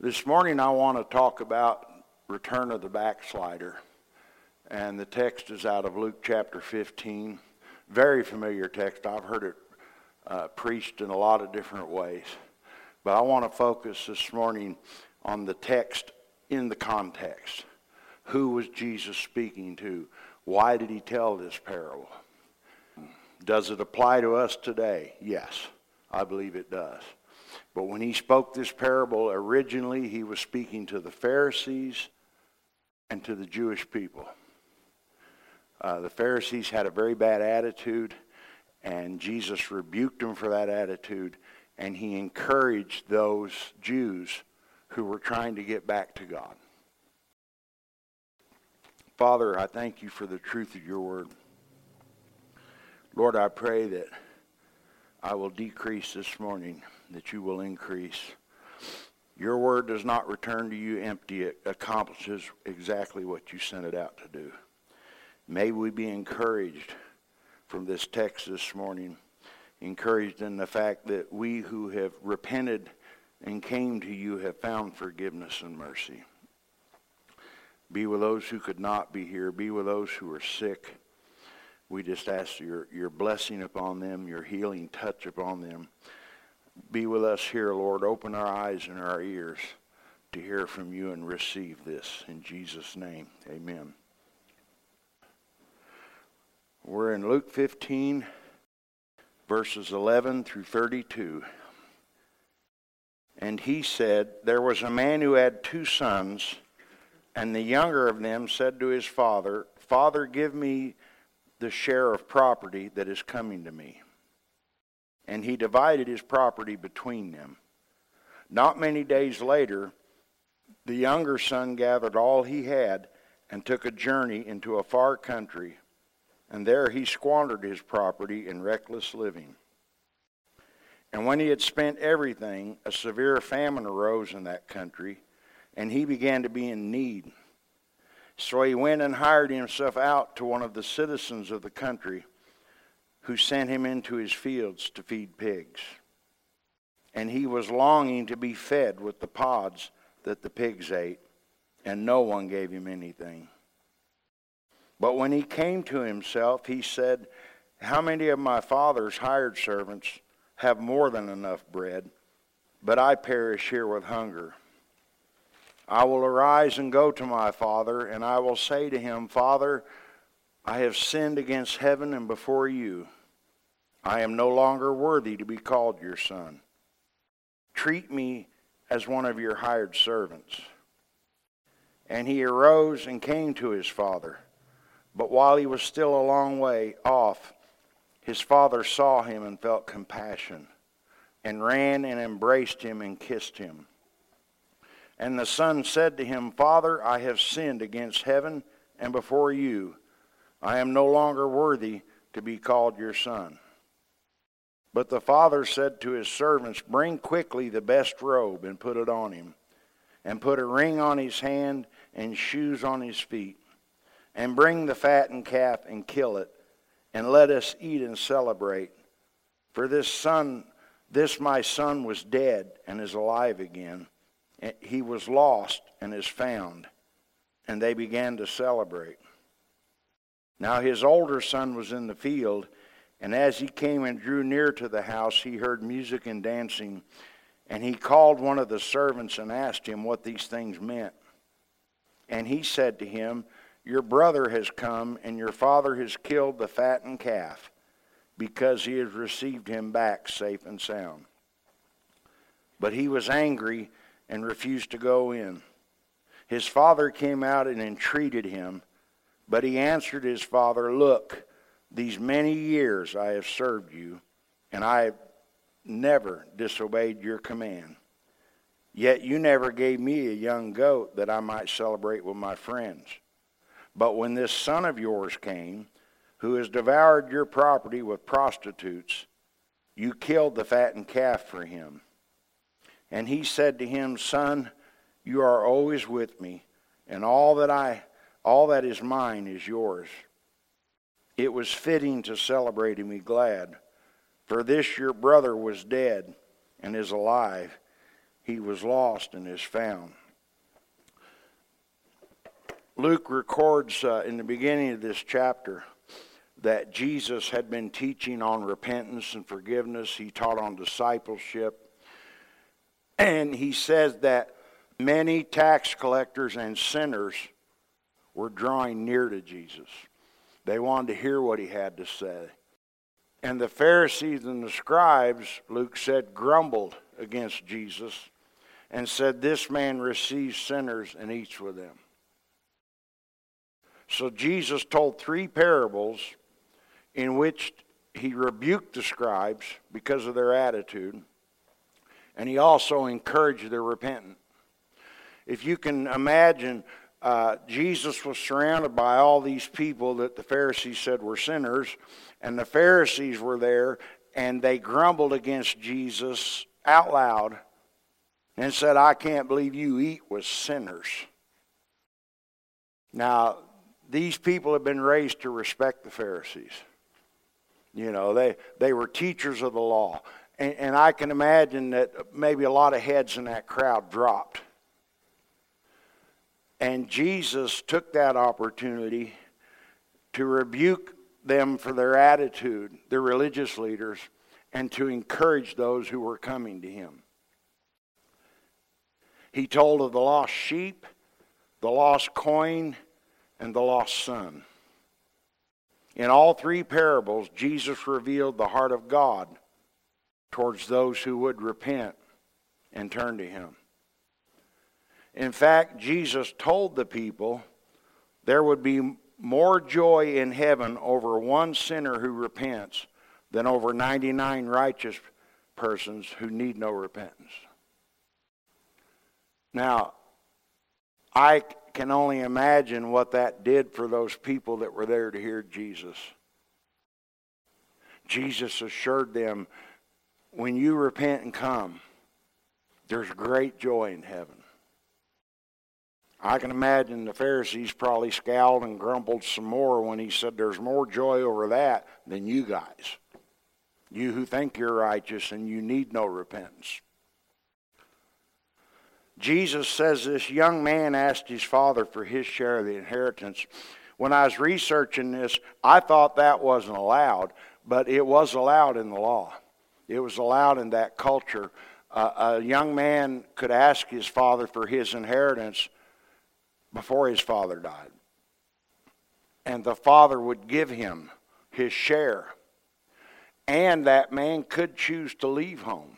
This morning I want to talk about return of the backslider. And the text is out of Luke chapter 15. Very familiar text. I've heard it preached in a lot of different ways. But I want to focus this morning on the text in the context. Who was Jesus speaking to? Why did he tell this parable? Does it apply to us today? Yes, I believe it does. But when he spoke this parable originally, he was speaking to the Pharisees and to the Jewish people. The Pharisees had a very bad attitude, and Jesus rebuked them for that attitude, and he encouraged those Jews who were trying to get back to God. Father, I thank you for the truth of your word. Lord, I pray that I will decrease this morning, that you will increase. Your word does not return to you empty. It accomplishes exactly what you sent it out to do. May we be encouraged from this text this morning, encouraged in the fact that we who have repented and came to you have found forgiveness and mercy. Be with those who could not be here. Be with those who are sick. We just ask your blessing upon them, your healing touch upon them. Be with us here, Lord. Open our eyes and our ears to hear from you and receive this. In Jesus' name, amen. We're in Luke 15, verses 11 through 32. And he said, there was a man who had 2 sons, and the younger of them said to his father, Father, give me the share of property that is coming to me. And he divided his property between them. Not many days later, the younger son gathered all he had and took a journey into a far country, and there he squandered his property in reckless living. And when he had spent everything, a severe famine arose in that country, and he began to be in need. So he went and hired himself out to one of the citizens of the country, who sent him into his fields to feed pigs. And he was longing to be fed with the pods that the pigs ate, and no one gave him anything. But when he came to himself, he said, how many of my father's hired servants have more than enough bread, but I perish here with hunger? I will arise and go to my father, and I will say to him, Father, I have sinned against heaven and before you. I am no longer worthy to be called your son. Treat me as one of your hired servants. And he arose and came to his father. But while he was still a long way off, his father saw him and felt compassion, and ran and embraced him and kissed him. And the son said to him, Father, I have sinned against heaven and before you. I am no longer worthy to be called your son. But the father said to his servants, bring quickly the best robe and put it on him, and put a ring on his hand and shoes on his feet. And bring the fattened calf and kill it, and let us eat and celebrate. For this my son was dead and is alive again. He was lost and is found. And they began to celebrate. Now his older son was in the field, and as he came and drew near to the house, he heard music and dancing. And he called one of the servants and asked him what these things meant. And he said to him, your brother has come, and your father has killed the fattened calf, because he has received him back safe and sound. But he was angry and refused to go in. His father came out and entreated him, but he answered his father, look, these many years I have served you, and I have never disobeyed your command. Yet you never gave me a young goat that I might celebrate with my friends. But when this son of yours came, who has devoured your property with prostitutes, you killed the fattened calf for him. And he said to him, son, you are always with me, and all that is mine is yours. It was fitting to celebrate and be glad, for this your brother was dead and is alive. he was lost and is found. Luke records in the beginning of this chapter that Jesus had been teaching on repentance and forgiveness. He taught on discipleship. And he says that many tax collectors and sinners were drawing near to Jesus. They wanted to hear what he had to say. And the Pharisees and the scribes, Luke said, grumbled against Jesus and said, "This man receives sinners and eats with them." So Jesus told 3 parables in which he rebuked the scribes because of their attitude, and he also encouraged their repentance. If you can imagine, Jesus was surrounded by all these people that the Pharisees said were sinners, and the Pharisees were there, and they grumbled against Jesus out loud and said, "I can't believe you eat with sinners." Now, these people have been raised to respect the Pharisees. You know, they were teachers of the law. And I can imagine that maybe a lot of heads in that crowd dropped. And Jesus took that opportunity to rebuke them for their attitude, the religious leaders, and to encourage those who were coming to him. He told of the lost sheep, the lost coin, and the lost son. In all 3 parables, Jesus revealed the heart of God towards those who would repent and turn to him. In fact, Jesus told the people there would be more joy in heaven over one sinner who repents than over 99 righteous persons who need no repentance. Now, I can only imagine what that did for those people that were there to hear Jesus. Jesus assured them, when you repent and come, there's great joy in heaven. I can imagine the Pharisees probably scowled and grumbled some more when he said there's more joy over that than you guys. You who think you're righteous and you need no repentance. Jesus says this young man asked his father for his share of the inheritance. When I was researching this, I thought that wasn't allowed, but it was allowed in the law. It was allowed in that culture. A young man could ask his father for his inheritance before his father died. And the father would give him his share. And that man could choose to leave home.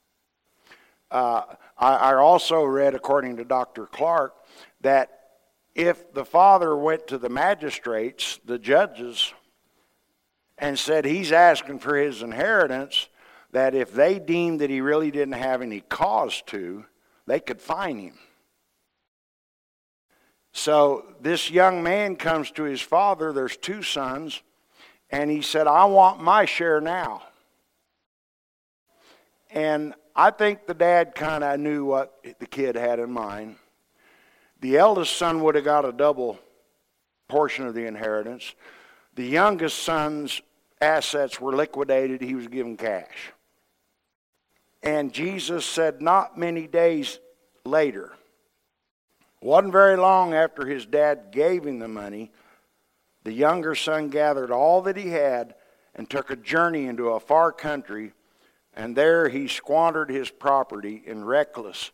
I also read, according to Dr. Clark, that if the father went to the magistrates, the judges, and said he's asking for his inheritance, that if they deemed that he really didn't have any cause to, they could fine him. So this young man comes to his father, there's 2 sons, and he said, "I want my share now." And I think the dad kind of knew what the kid had in mind. The eldest son would have got a double portion of the inheritance. The youngest son's assets were liquidated. He was given cash. And Jesus said not many days later, wasn't very long after his dad gave him the money, the younger son gathered all that he had and took a journey into a far country, and there he squandered his property in reckless.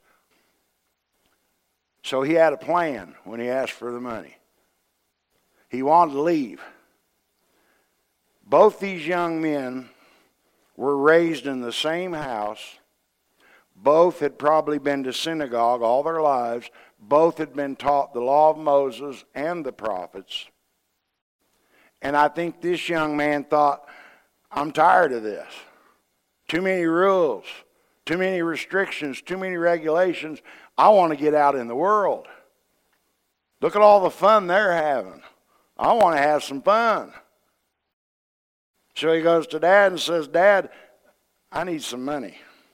So he had a plan when he asked for the money. He wanted to leave. Both these young men were raised in the same house. Both had probably been to synagogue all their lives. Both had been taught the law of Moses and the prophets. And I think this young man thought, I'm tired of this. Too many rules, too many restrictions, too many regulations. I want to get out in the world. Look at all the fun they're having. I want to have some fun. So he goes to Dad and says, "Dad, I need some money.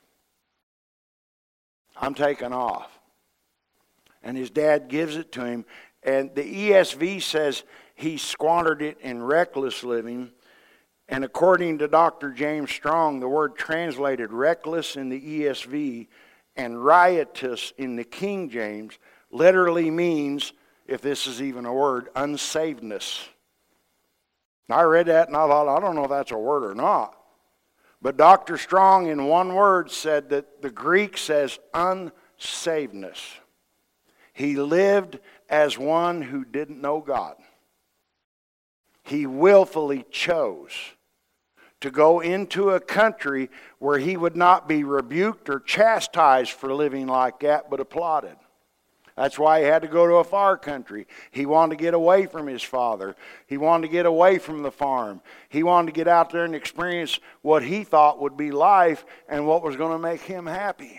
I'm taking off." And his dad gives it to him. And the ESV says he squandered it in reckless living. And according to Dr. James Strong, the word translated reckless in the ESV And riotous in the King James literally means, if this is even a word, unsavedness. I read that and I thought, I don't know if that's a word or not. But Dr. Strong, in one word, said that the Greek says unsavedness. He lived as one who didn't know God. He willfully chose to go into a country where he would not be rebuked or chastised for living like that, but applauded. That's why he had to go to a far country. He wanted to get away from his father. He wanted to get away from the farm. He wanted to get out there and experience what he thought would be life and what was going to make him happy.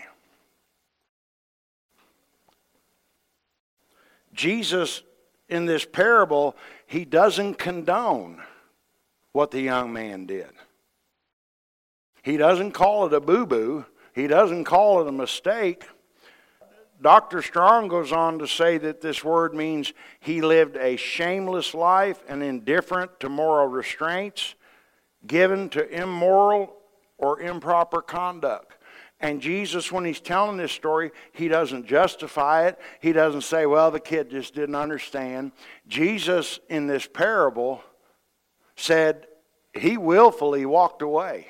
Jesus, in this parable, he doesn't condone what the young man did. He doesn't call it a boo-boo. He doesn't call it a mistake. Dr. Strong goes on to say that this word means he lived a shameless life and indifferent to moral restraints, given to immoral or improper conduct. And Jesus, when he's telling this story, he doesn't justify it. He doesn't say, well, the kid just didn't understand. Jesus, in this parable, said he willfully walked away.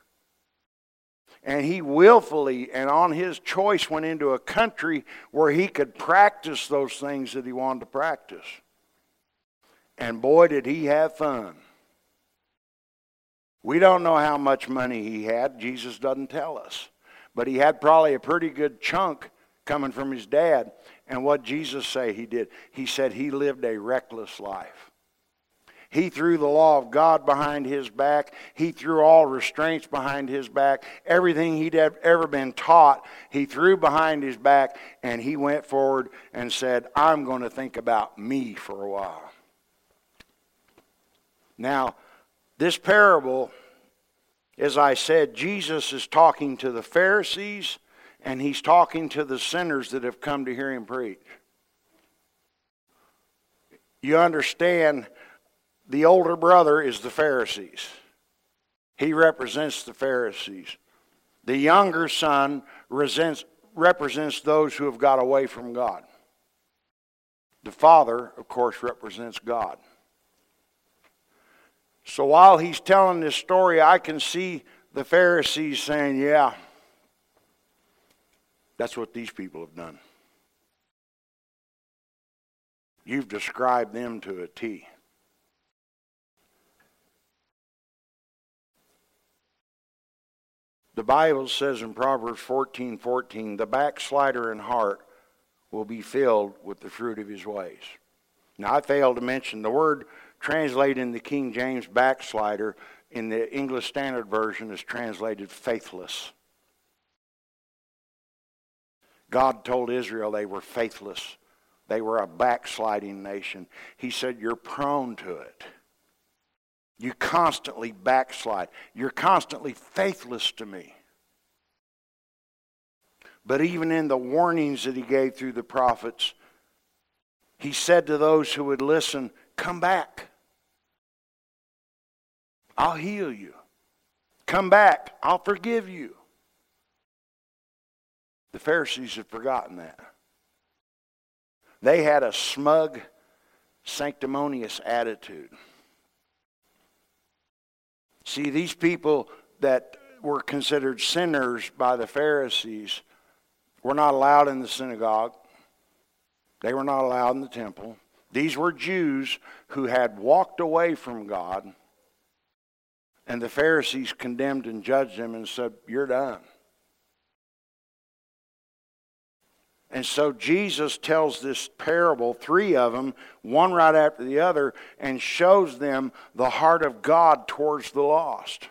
And he willfully and on his choice went into a country where he could practice those things that he wanted to practice. And boy, did he have fun. We don't know how much money he had. Jesus doesn't tell us. But he had probably a pretty good chunk coming from his dad. And what Jesus say he did? He said he lived a reckless life. He threw the law of God behind his back. He threw all restraints behind his back. Everything he'd ever been taught, he threw behind his back, and he went forward and said, I'm going to think about me for a while. Now, this parable, as I said, Jesus is talking to the Pharisees, and he's talking to the sinners that have come to hear him preach. You understand, the older brother is the Pharisees. He represents the Pharisees. The younger son represents those who have got away from God. The father, of course, represents God. So while he's telling this story, I can see the Pharisees saying, yeah, that's what these people have done. You've described them to a T. The Bible says in Proverbs 14:14, the backslider in heart will be filled with the fruit of his ways. Now, I failed to mention the word translated in the King James backslider in the English Standard Version is translated faithless. God told Israel they were faithless. They were a backsliding nation. He said, you're prone to it. You constantly backslide. You're constantly faithless to me. But even in the warnings that he gave through the prophets, he said to those who would listen, come back. I'll heal you. Come back. I'll forgive you. The Pharisees had forgotten that. They had a smug, sanctimonious attitude. See, these people that were considered sinners by the Pharisees were not allowed in the synagogue. They were not allowed in the temple. These were Jews who had walked away from God, and the Pharisees condemned and judged them and said, you're done. And so Jesus tells this parable, 3 of them, one right after the other, and shows them the heart of God towards the lost.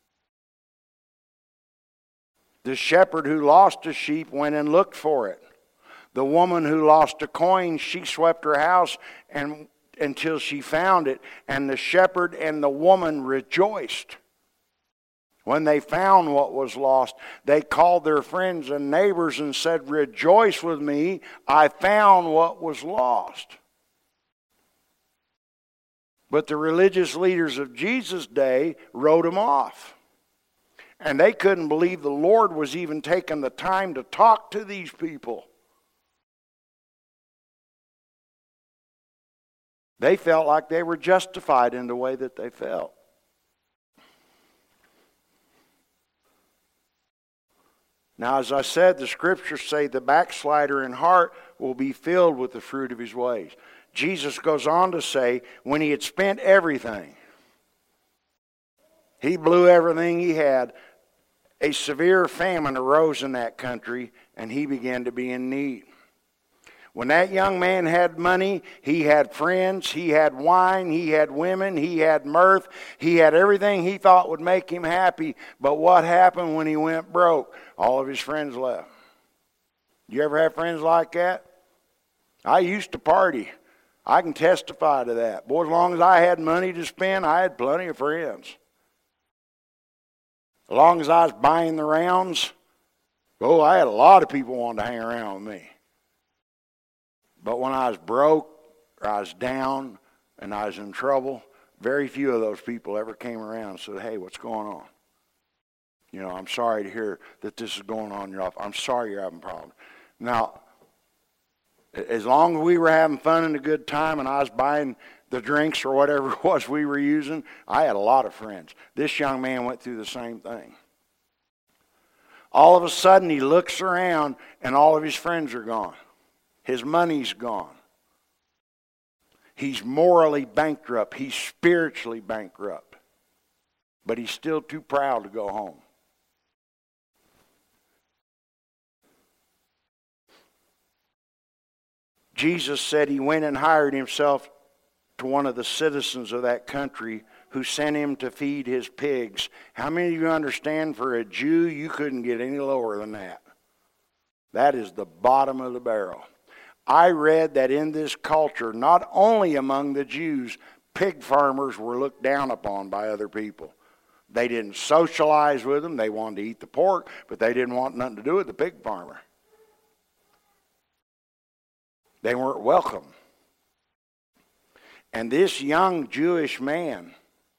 The shepherd who lost a sheep went and looked for it. The woman who lost a coin, she swept her house until she found it. And the shepherd and the woman rejoiced. When they found what was lost, they called their friends and neighbors and said, rejoice with me, I found what was lost. But the religious leaders of Jesus' day wrote them off. And they couldn't believe the Lord was even taking the time to talk to these people. They felt like they were justified in the way that they felt. Now, as I said, the scriptures say the backslider in heart will be filled with the fruit of his ways. Jesus goes on to say, when he had spent everything, he blew everything he had, a severe famine arose in that country, and he began to be in need. When that young man had money, he had friends, he had wine, he had women, he had mirth, he had everything he thought would make him happy. But what happened when he went broke? All of his friends left. You ever have friends like that? I used to party. I can testify to that. Boy, as long as I had money to spend, I had plenty of friends. As long as I was buying the rounds, I had a lot of people wanting to hang around with me. But when I was broke, or I was down, and I was in trouble, very few of those people ever came around and said, hey, what's going on? You know, I'm sorry to hear that this is going on in your life. I'm sorry you're having problems. Now, as long as we were having fun and a good time and I was buying the drinks or whatever it was we were using, I had a lot of friends. This young man went through the same thing. All of a sudden, he looks around and all of his friends are gone. His money's gone. He's morally bankrupt. He's spiritually bankrupt. But he's still too proud to go home. Jesus said he went and hired himself to one of the citizens of that country who sent him to feed his pigs. How many of you understand for a Jew, you couldn't get any lower than that? That is the bottom of the barrel. I read that in this culture, not only among the Jews, pig farmers were looked down upon by other people. They didn't socialize with them. They wanted to eat the pork, but they didn't want nothing to do with the pig farmer. They weren't welcome. And this young Jewish man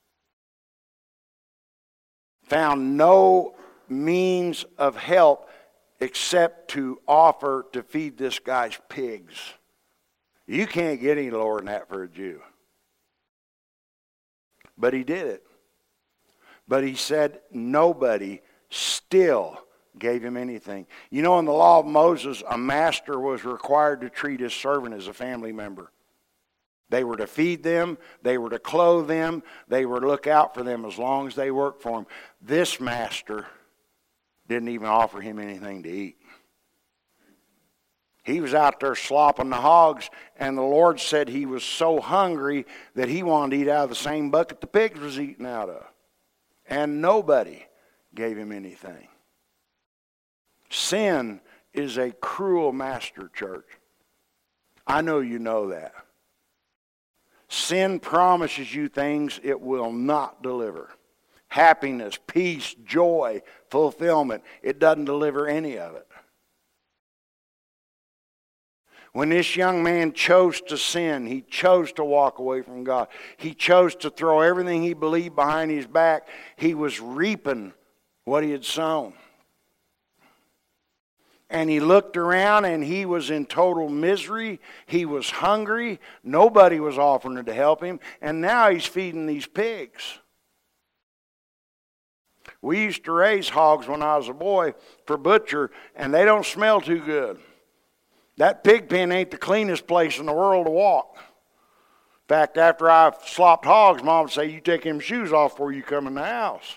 found no means of help except to offer to feed this guy's pigs. You can't get any lower than that for a Jew. But he did it. But he said nobody still gave him anything. You know, in the law of Moses, a master was required to treat his servant as a family member. They were to feed them, they were to clothe them, they were to look out for them as long as they worked for him. This master didn't even offer him anything to eat. He was out there slopping the hogs, and the Lord said he was so hungry that he wanted to eat out of the same bucket the pigs was eating out of. And nobody gave him anything. Sin is a cruel master, church. I know you know that. Sin promises you things it will not deliver. Happiness, peace, joy, fulfillment. It doesn't deliver any of it. When this young man chose to sin, he chose to walk away from God. He chose to throw everything he believed behind his back. He was reaping what he had sown. And he looked around and he was in total misery. He was hungry. Nobody was offering to help him. And now he's feeding these pigs. We used to raise hogs when I was a boy for butcher, and they don't smell too good. That pig pen ain't the cleanest place in the world to walk. In fact, after I slopped hogs, Mom would say, you take them shoes off before you come in the house.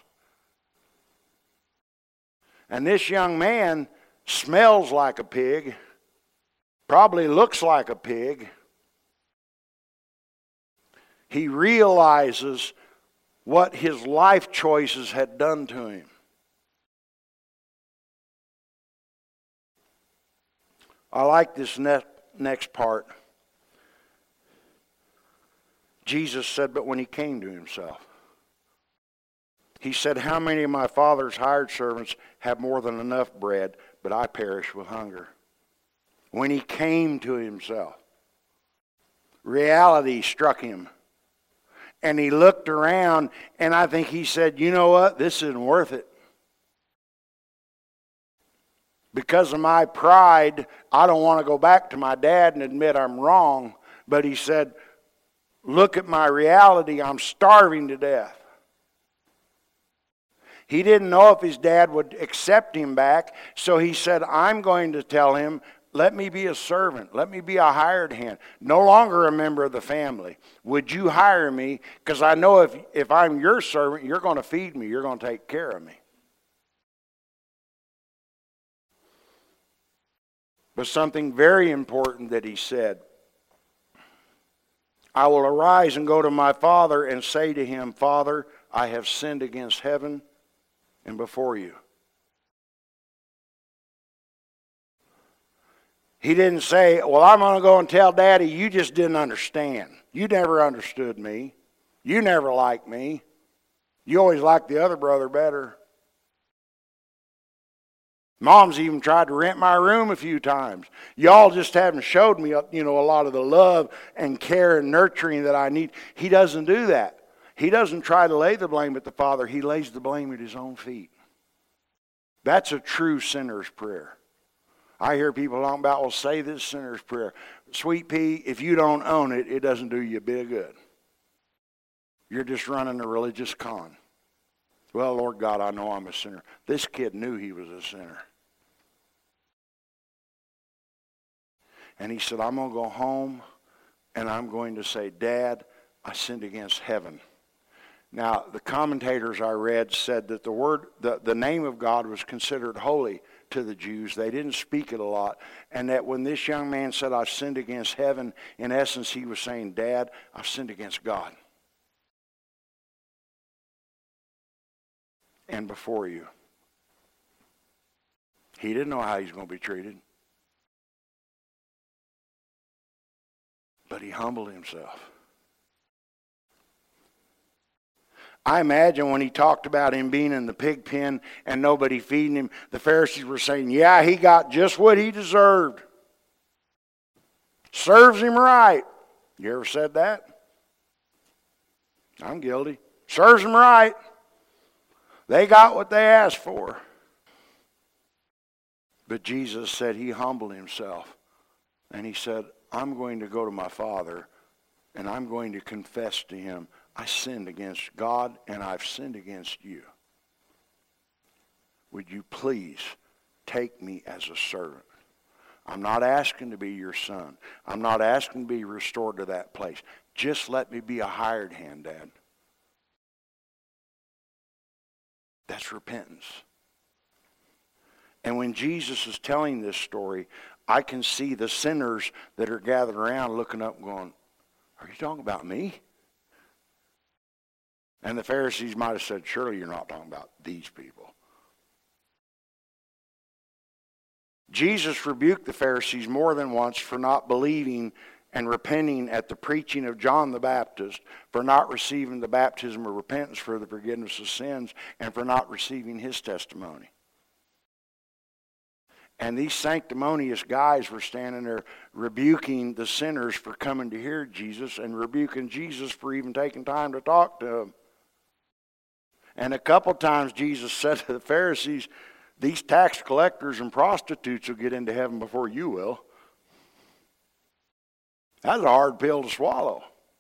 And this young man smells like a pig, probably looks like a pig. He realizes what his life choices had done to him. I like this next part. Jesus said, but when he came to himself, he said, how many of my father's hired servants have more than enough bread, but I perish with hunger? When he came to himself, reality struck him. And he looked around, and I think he said, you know what? This isn't worth it. Because of my pride, I don't want to go back to my dad and admit I'm wrong. But he said, look at my reality. I'm starving to death. He didn't know if his dad would accept him back. So he said, I'm going to tell him, let me be a servant. Let me be a hired hand. No longer a member of the family. Would you hire me? Because I know if I'm your servant, you're going to feed me. You're going to take care of me. But something very important that he said. I will arise and go to my father and say to him, Father, I have sinned against heaven and before you. He didn't say, well, I'm going to go and tell Daddy, you just didn't understand. You never understood me. You never liked me. You always liked the other brother better. Mom's even tried to rent my room a few times. Y'all just haven't showed me, a lot of the love and care and nurturing that I need. He doesn't do that. He doesn't try to lay the blame at the Father. He lays the blame at his own feet. That's a true sinner's prayer. I hear people talking about, well, say this sinner's prayer. Sweet pea, if you don't own it, it doesn't do you a bit of good. You're just running a religious con. Well, Lord God, I know I'm a sinner. This kid knew he was a sinner. And he said, I'm going to go home and I'm going to say, Dad, I sinned against heaven. Now, the commentators I read said that the name of God was considered holy to the Jews. They didn't speak it a lot. And that when this young man said, I've sinned against heaven, in essence, he was saying, Dad, I've sinned against God. And before you. He didn't know how he's going to be treated. But he humbled himself. I imagine when he talked about him being in the pig pen and nobody feeding him, the Pharisees were saying, yeah, he got just what he deserved. Serves him right. You ever said that? I'm guilty. Serves him right. They got what they asked for. But Jesus said he humbled himself. And he said, I'm going to go to my Father and I'm going to confess to him, I sinned against God and I've sinned against you. Would you please take me as a servant? I'm not asking to be your son. I'm not asking to be restored to that place. Just let me be a hired hand, Dad. That's repentance. And when Jesus is telling this story, I can see the sinners that are gathered around looking up and going, are you talking about me? And the Pharisees might have said, surely you're not talking about these people. Jesus rebuked the Pharisees more than once for not believing and repenting at the preaching of John the Baptist, for not receiving the baptism of repentance for the forgiveness of sins, and for not receiving his testimony. And these sanctimonious guys were standing there rebuking the sinners for coming to hear Jesus and rebuking Jesus for even taking time to talk to them. And a couple times Jesus said to the Pharisees, these tax collectors and prostitutes will get into heaven before you will. That's a hard pill to swallow.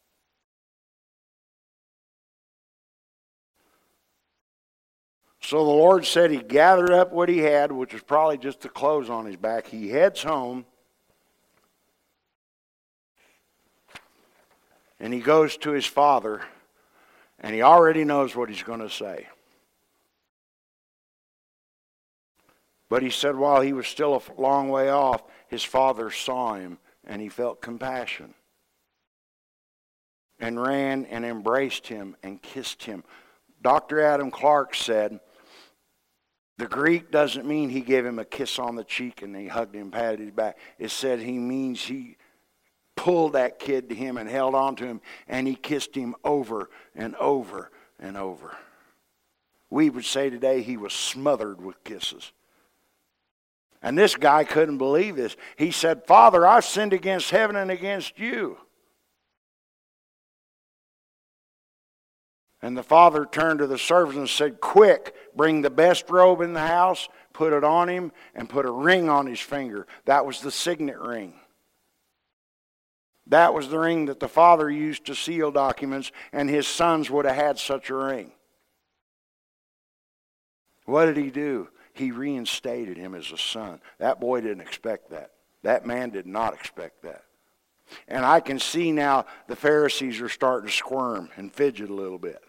So the Lord said he gathered up what he had, which was probably just the clothes on his back. He heads home. And he goes to his father. And he already knows what he's going to say. But he said while he was still a long way off, his father saw him and he felt compassion. And ran and embraced him and kissed him. Dr. Adam Clark said, the Greek doesn't mean he gave him a kiss on the cheek and he hugged him, patted his back. It said he means he pulled that kid to him and held on to him and he kissed him over and over and over. We would say today he was smothered with kisses. And this guy couldn't believe this. He said, Father, I've sinned against heaven and against you. And the father turned to the servants and said, quick, bring the best robe in the house, put it on him, and put a ring on his finger. That was the signet ring. That was the ring that the father used to seal documents, and his sons would have had such a ring. What did he do? He reinstated him as a son. That boy didn't expect that. That man did not expect that. And I can see now the Pharisees are starting to squirm and fidget a little bit.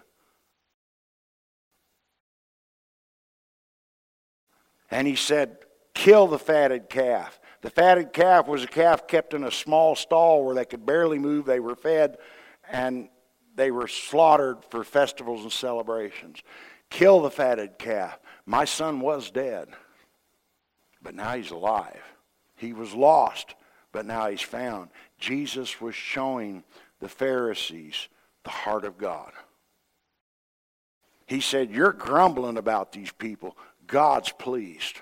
And he said, kill the fatted calf. The fatted calf was a calf kept in a small stall where they could barely move. They were fed and they were slaughtered for festivals and celebrations. Kill the fatted calf. My son was dead, but now he's alive. He was lost, but now he's found. Jesus was showing the Pharisees the heart of God. He said, you're grumbling about these people. God's pleased.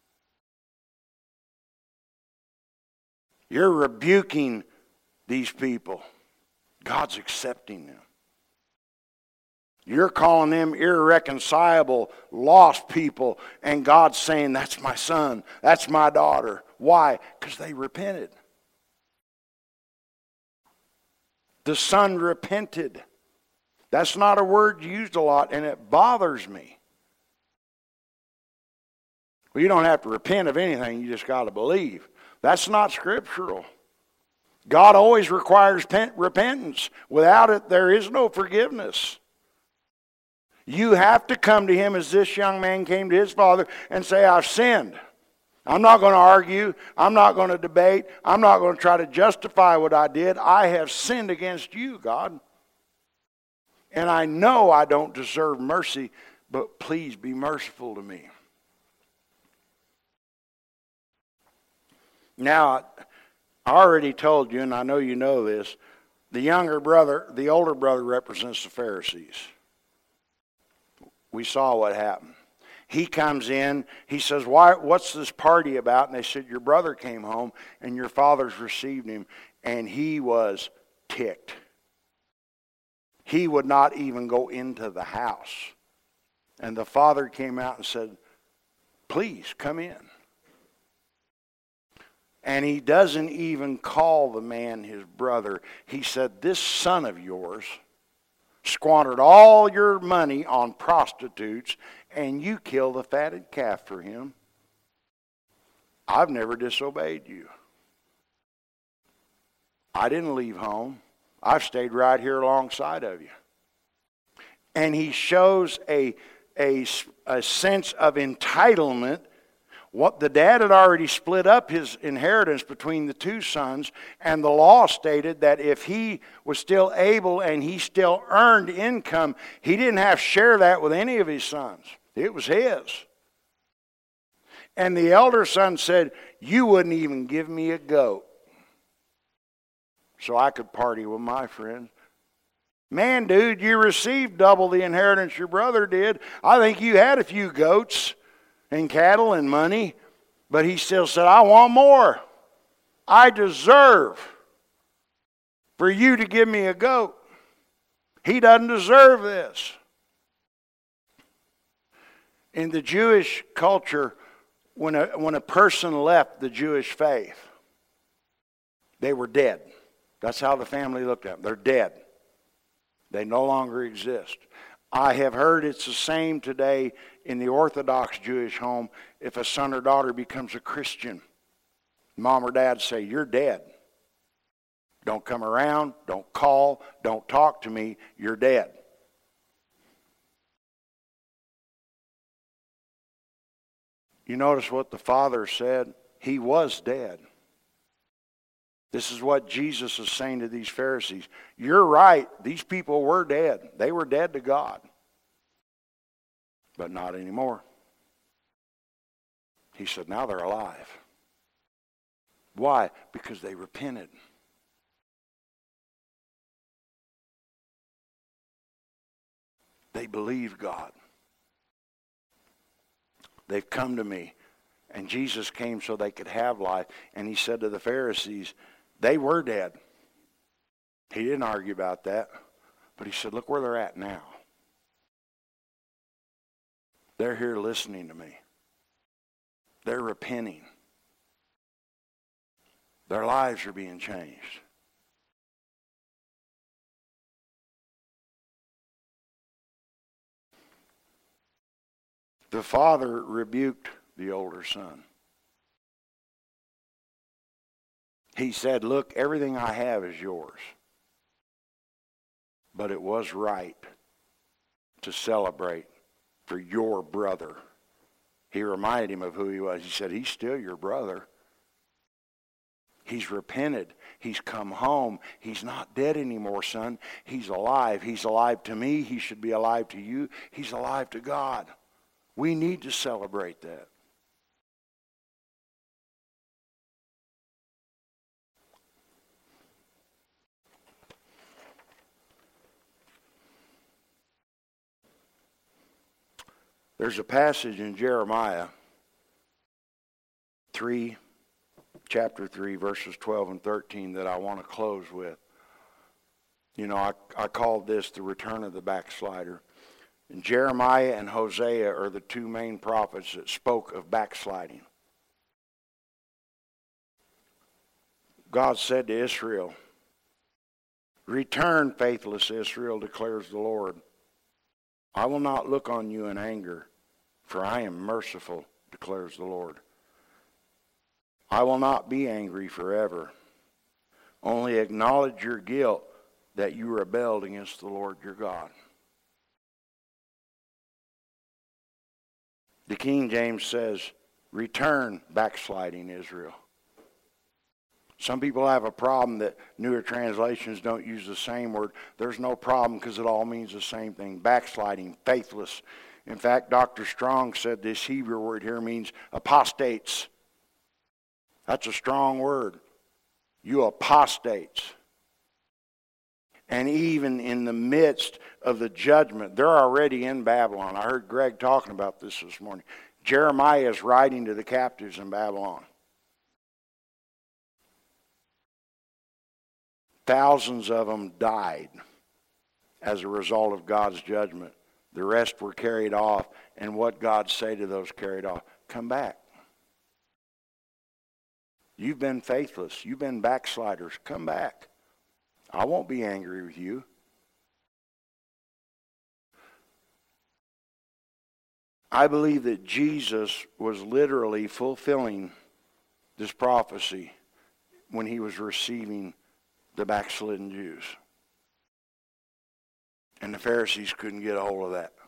You're rebuking these people. God's accepting them. You're calling them irreconcilable, lost people, and God's saying, that's my son, that's my daughter. Why? Because they repented. The son repented. That's not a word used a lot, and it bothers me. Well, you don't have to repent of anything, you just got to believe. That's not scriptural. God always requires repentance. Without it, there is no forgiveness. You have to come to him as this young man came to his father and say, I've sinned. I'm not going to argue. I'm not going to debate. I'm not going to try to justify what I did. I have sinned against you, God. And I know I don't deserve mercy, but please be merciful to me. Now, I already told you, and I know you know this, the older brother represents the Pharisees. We saw what happened. He comes in, he says, what's this party about? And they said, your brother came home and your father's received him. And he was ticked. He would not even go into the house. And the father came out and said, please come in. And he doesn't even call the man his brother. He said, this son of yours squandered all your money on prostitutes, and you killed the fatted calf for him. I've never disobeyed you. I didn't leave home. I've stayed right here alongside of you. And he shows a sense of entitlement. What the dad had already split up his inheritance between the two sons, and the law stated that if he was still able and he still earned income, he didn't have to share that with any of his sons. It was his. And the elder son said, you wouldn't even give me a goat so I could party with my friends. Man, dude, you received double the inheritance your brother did. I think you had a few goats and cattle and money, but he still said, I want more. I deserve for you to give me a goat. He doesn't deserve this. In the Jewish culture, when a person left the Jewish faith, they were dead. That's how the family looked at them. They're dead. They no longer exist. I have heard it's the same today in the Orthodox Jewish home. If a son or daughter becomes a Christian, mom or dad say, you're dead. Don't come around, don't call, don't talk to me, you're dead. You notice what the father said? He was dead. This is what Jesus is saying to these Pharisees. You're right. These people were dead. They were dead to God. But not anymore. He said, now they're alive. Why? Because they repented. They believed God. They've come to me. And Jesus came so they could have life. And he said to the Pharisees, they were dead. He didn't argue about that. But he said, look where they're at now. They're here listening to me. They're repenting. Their lives are being changed. The father rebuked the older son. He said, look, everything I have is yours. But it was right to celebrate for your brother. He reminded him of who he was. He said, he's still your brother. He's repented. He's come home. He's not dead anymore, son. He's alive. He's alive to me. He should be alive to you. He's alive to God. We need to celebrate that. There's a passage in Jeremiah chapter 3, verses 12 and 13 that I want to close with. You know, I called this the return of the backslider. And Jeremiah and Hosea are the two main prophets that spoke of backsliding. God said to Israel, return, faithless Israel, declares the Lord. I will not look on you in anger, for I am merciful, declares the Lord. I will not be angry forever. Only acknowledge your guilt that you rebelled against the Lord your God. The King James says, return, backsliding Israel. Some people have a problem that newer translations don't use the same word. There's no problem because it all means the same thing. Backsliding, faithless. In fact, Dr. Strong said this Hebrew word here means apostates. That's a strong word. You apostates. And even in the midst of the judgment, they're already in Babylon. I heard Greg talking about this morning. Jeremiah is writing to the captives in Babylon. Thousands of them died as a result of God's judgment. The rest were carried off. And what God say to those carried off? Come back. You've been faithless. You've been backsliders. Come back. I won't be angry with you. I believe that Jesus was literally fulfilling this prophecy when he was receiving the backslidden Jews. And the Pharisees couldn't get a hold of that.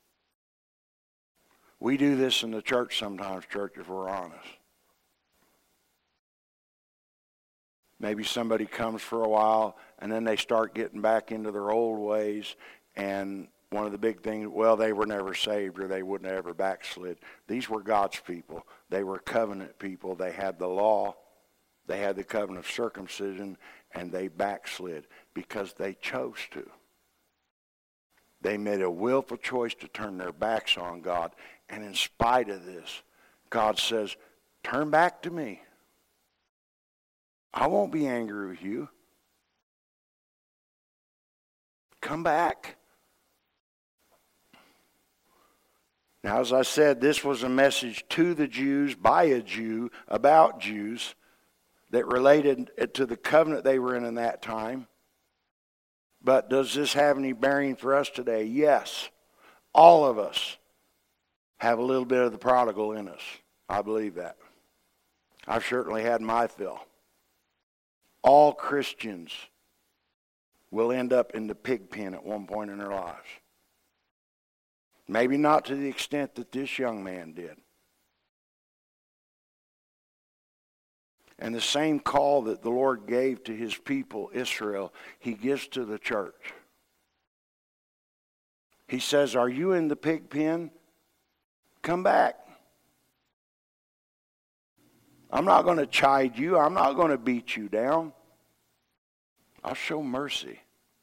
We do this in the church sometimes, church, if we're honest. Maybe somebody comes for a while, and then they start getting back into their old ways, and one of the big things, well, they were never saved, or they wouldn't have ever backslid. These were God's people. They were covenant people. They had the law. They had the covenant of circumcision, and they backslid because they chose to. They made a willful choice to turn their backs on God, and in spite of this, God says, turn back to me. I won't be angry with you. Come back. Now, as I said, this was a message to the Jews, by a Jew, about Jews, that related to the covenant they were in that time. But does this have any bearing for us today? Yes. All of us have a little bit of the prodigal in us. I believe that. I've certainly had my fill. All Christians will end up in the pig pen at one point in their lives. Maybe not to the extent that this young man did. And the same call that the Lord gave to his people, Israel, he gives to the church. He says, are you in the pig pen? Come back. I'm not going to chide you. I'm not going to beat you down. I'll show mercy.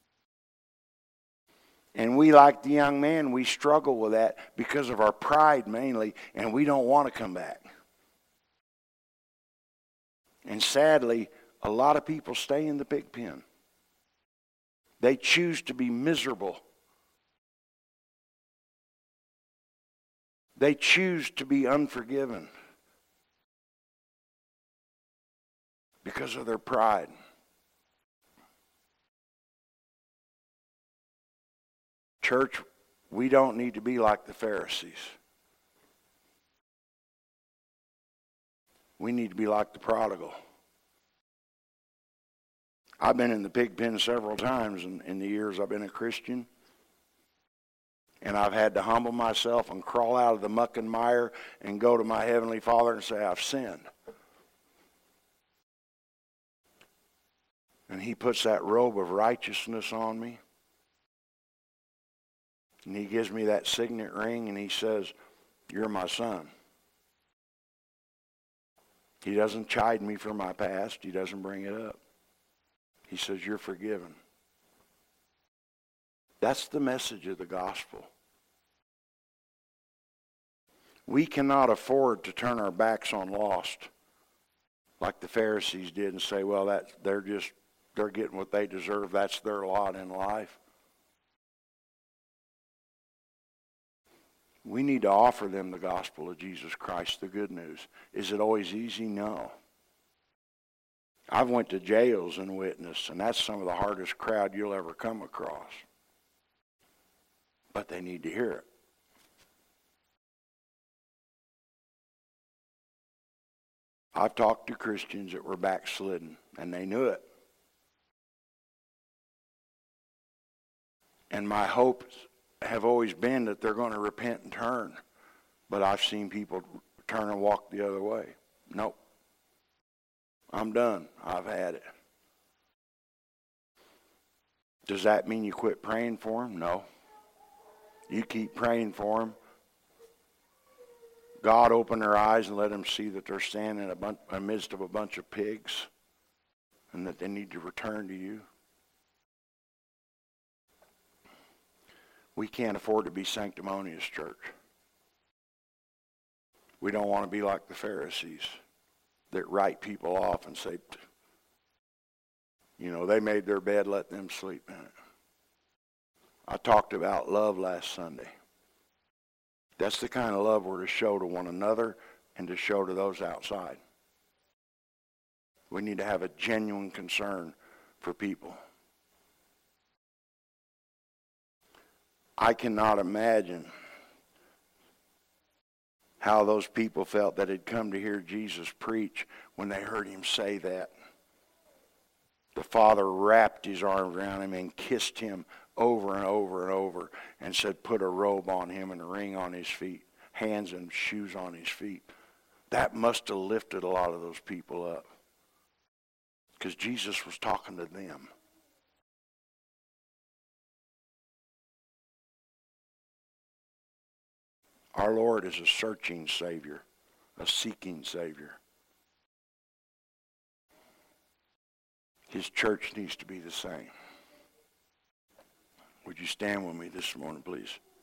And we, like the young man, we struggle with that because of our pride mainly, and we don't want to come back. And sadly, a lot of people stay in the pig pen. They choose to be miserable. They choose to be unforgiven. because of their pride. Church, we don't need to be like the Pharisees. We need to be like the prodigal. I've been in the pig pen several times in the years I've been a Christian. And I've had to humble myself and crawl out of the muck and mire and go to my Heavenly Father and say, I've sinned. And He puts that robe of righteousness on me. And He gives me that signet ring and He says, you're my son. He doesn't chide me for my past. He doesn't bring it up. He says, you're forgiven. That's the message of the gospel. We cannot afford to turn our backs on lost like the Pharisees did and say, well, they're getting what they deserve. That's their lot in life. We need to offer them the gospel of Jesus Christ, the good news. Is it always easy? No. I've went to jails and witnessed, and that's some of the hardest crowd you'll ever come across. But they need to hear it. I've talked to Christians that were backslidden, and they knew it. And my hopes have always been that they're going to repent and turn. But I've seen people turn and walk the other way. Nope. I'm done. I've had it. Does that mean you quit praying for them? No. You keep praying for them. God open their eyes and let them see that they're standing in the midst of a bunch of pigs and that they need to return to you. We can't afford to be sanctimonious, church. We don't want to be like the Pharisees that write people off and say, they made their bed, let them sleep in it. I talked about love last Sunday. That's the kind of love we're to show to one another and to show to those outside. We need to have a genuine concern for people. I cannot imagine how those people felt that had come to hear Jesus preach when they heard him say that. The Father wrapped his arms around him and kissed him over and over and over and said, put a robe on him and a ring on his feet, hands and shoes on his feet. That must have lifted a lot of those people up because Jesus was talking to them. Our Lord is a searching Savior, a seeking Savior. His church needs to be the same. Would you stand with me this morning, please?